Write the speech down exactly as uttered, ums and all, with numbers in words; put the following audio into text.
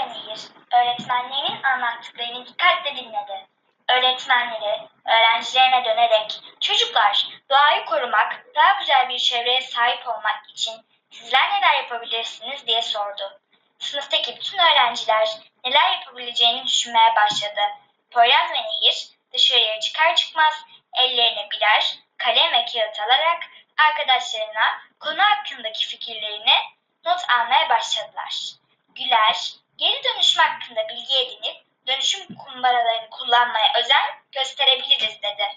Nehir, öğretmenlerinin anlattıklarını dikkatle dinledi. Öğretmenleri öğrencilerine dönerek, "Çocuklar, doğayı korumak, daha güzel bir çevreye sahip olmak için sizler neler yapabilirsiniz?" diye sordu. Sınıftaki bütün öğrenciler neler yapabileceğini düşünmeye başladı. Poyraz ve Nehir dışarıya çıkar çıkmaz ellerine birer kalem ve kağıt alarak arkadaşlarına konu hakkındaki fikirlerini not almaya başladılar. Güler, geri dönüşüm hakkında bilgi edinip dönüşüm kumbaralarını kullanmaya özen gösterebiliriz dedi.